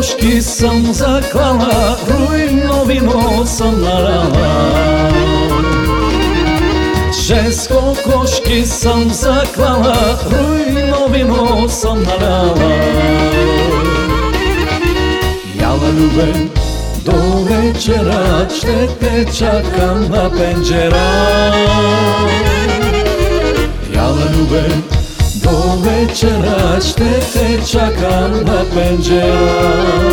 kokoški sam zaklala, rujno vino sam narala. 6 kokoški sam zaklala, rujno vino sam narala. Jala ljube, do večera šte te čakam na penđera. Jala ljube, do večera šte te čakam na penđera.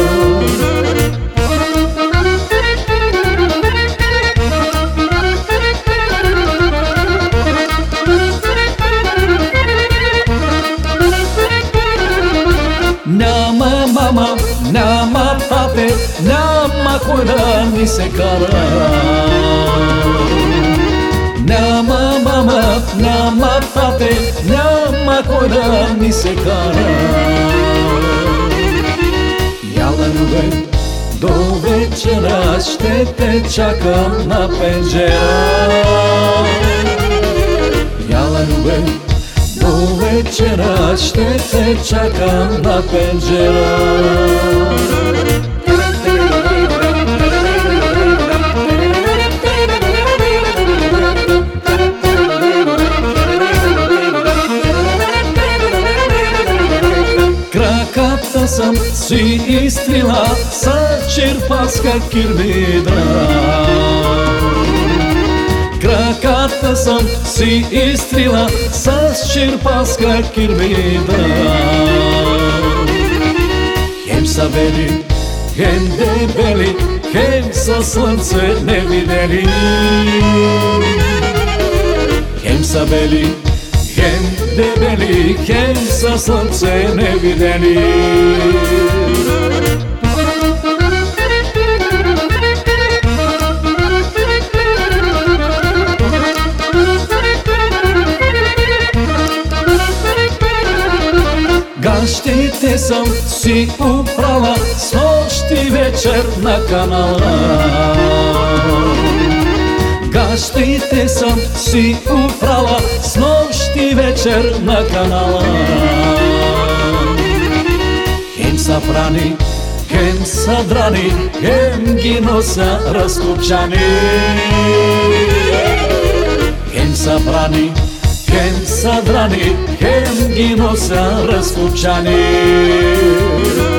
Няма мама, няма папе, няма кой да ни се кара. Няма мама, няма папе, няма кой да ни се кара. Яла любе, до вечера ще те чакам на пенджера. Яла любе, до вечера ще те чакам на пенджера. Краката съм си изтрила с черпаска кирбидра. Краката съм си изтрила с черпаска кирбидра. Хем са бели, хем дебели, хем със слънце невидели. Хем са бели, хем дебели, хем със слънце невидели. Гащите съм си управа с нощи вечер на канала. Гащите съм си управа с нощи вечер на канала. Хем са прани, хем са драни, хем ги носа разкопчани. Хем са прани, хем са драни, хем ги носа разкопчани.